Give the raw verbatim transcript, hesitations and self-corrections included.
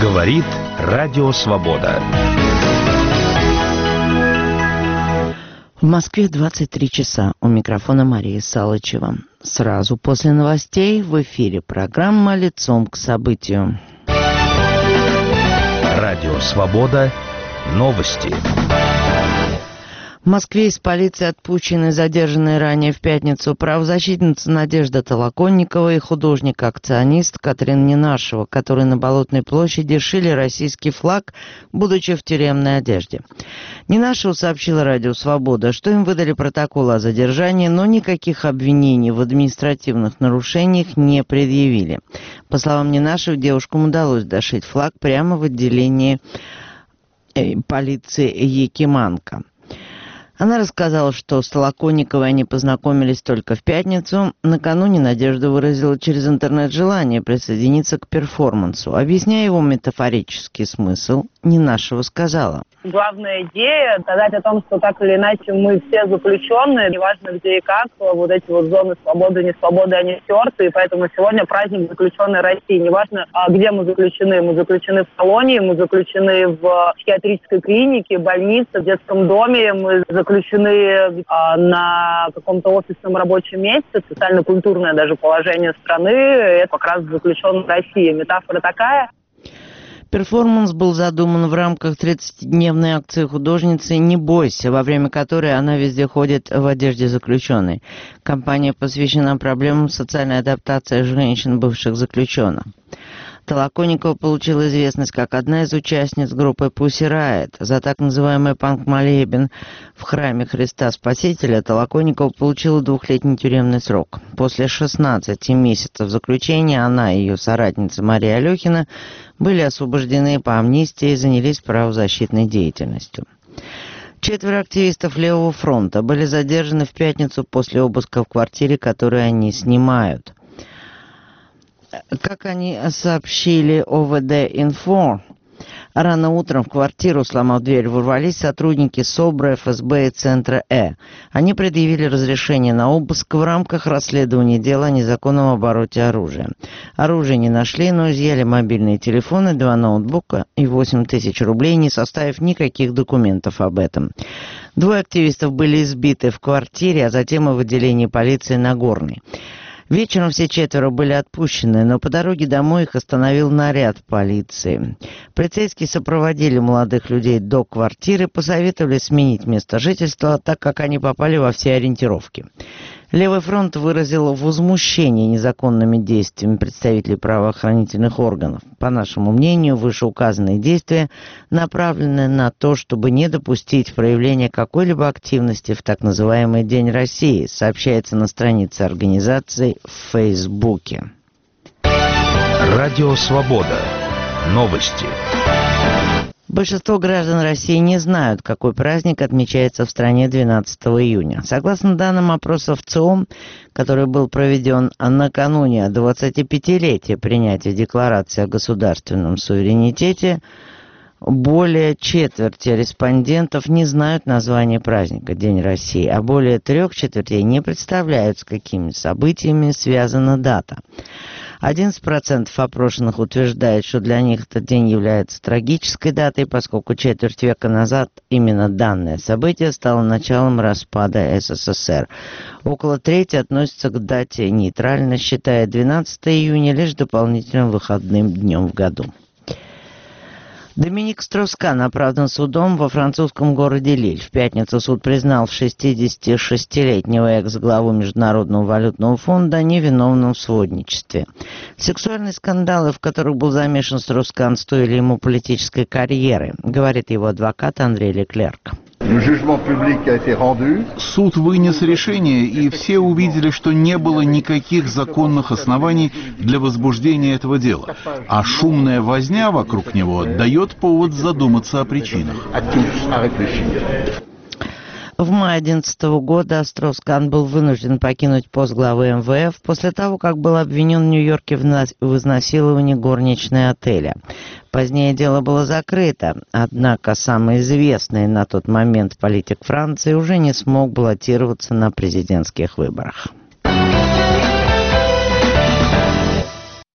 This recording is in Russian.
Говорит Радио Свобода. В Москве двадцать три часа. У микрофона Мария Салычева. Сразу после новостей в эфире программа «Лицом к событию». Радио Свобода. Новости. В Москве из полиции отпущены задержанные ранее в пятницу правозащитница Надежда Толоконникова и художник-акционист Катрин Ненашева, которые на Болотной площади шили российский флаг, будучи в тюремной одежде. Ненашева сообщила Радио Свобода, что им выдали протокол о задержании, но никаких обвинений в административных нарушениях не предъявили. По словам Ненашевой, девушкам удалось дошить флаг прямо в отделении полиции Якиманка. Она рассказала, что с Толоконниковой они познакомились только в пятницу. Накануне Надежда выразила через интернет желание присоединиться к перформансу. Объясняя его метафорический смысл, Ненашева сказала: главная идея – сказать о том, что так или иначе мы все заключенные, неважно где и как, вот эти вот зоны свободы, не свободы, они стерты, и поэтому сегодня праздник заключенной России. Неважно, где мы заключены, мы заключены в колонии, мы заключены в психиатрической клинике, больнице, в детском доме, мы заключены а, на каком-то офисном рабочем месте, социально-культурное даже положение страны, это как раз заключенная Россия. Метафора такая. Перформанс был задуман в рамках тридцатидневной акции художницы «Не бойся», во время которой она везде ходит в одежде заключенной. Кампания посвящена проблемам социальной адаптации женщин, бывших заключенных. Толоконникова получила известность как одна из участниц группы Pussy Riot. За так называемый панк-молебен в храме Христа Спасителя Толоконникова получила двухлетний тюремный срок. После шестнадцати месяцев заключения она и ее соратница Мария Алехина были освобождены по амнистии и занялись правозащитной деятельностью. Четверо активистов Левого фронта были задержаны в пятницу после обыска в квартире, которую они снимают. Как они сообщили о вэ дэ-Инфо, рано утром в квартиру, сломав дверь, ворвались сотрудники СОБРа, эф эс бэ и Центра Э. Они предъявили разрешение на обыск в рамках расследования дела о незаконном обороте оружия. Оружие не нашли, но изъяли мобильные телефоны, два ноутбука и восемь тысяч рублей, не составив никаких документов об этом. Двое активистов были избиты в квартире, а затем и в отделении полиции Нагорной. Вечером все четверо были отпущены, но по дороге домой их остановил наряд полиции. Полицейские сопроводили молодых людей до квартиры, посоветовали сменить место жительства, так как они попали во все ориентировки. Левый фронт выразил возмущение незаконными действиями представителей правоохранительных органов. По нашему мнению, вышеуказанные действия направлены на то, чтобы не допустить проявления какой-либо активности в так называемый День России, сообщается на странице организации в Фейсбуке. Радио Свобода. Новости. Большинство граждан России не знают, какой праздник отмечается в стране двенадцатого июня. Согласно данным опроса ВЦИОМ, который был проведен накануне двадцатипятилетия принятия Декларации о государственном суверенитете, более четверти респондентов не знают название праздника День России, а более трех четвертей не представляют, с какими событиями связана дата. одиннадцать процентов опрошенных утверждает, что для них этот день является трагической датой, поскольку четверть века назад именно данное событие стало началом распада эс эс эс эр. Около трети относятся к дате нейтрально, считая двенадцатого июня лишь дополнительным выходным днем в году. Доминик Строскан оправдан судом во французском городе Лиль. В пятницу суд признал шестидесятишестилетнего экс-главу Международного валютного фонда невиновным в сводничестве. Сексуальные скандалы, в которых был замешан Строскан, стоили ему политической карьеры, говорит его адвокат Андрей Леклерк. Суд вынес решение, и все увидели, что не было никаких законных оснований для возбуждения этого дела. А шумная возня вокруг него дает повод задуматься о причинах. В мае две тысячи одиннадцатого года Строскан был вынужден покинуть пост главы эм вэ эф после того, как был обвинен в Нью-Йорке в изнасиловании горничной отеля. Позднее дело было закрыто, однако самый известный на тот момент политик Франции уже не смог баллотироваться на президентских выборах.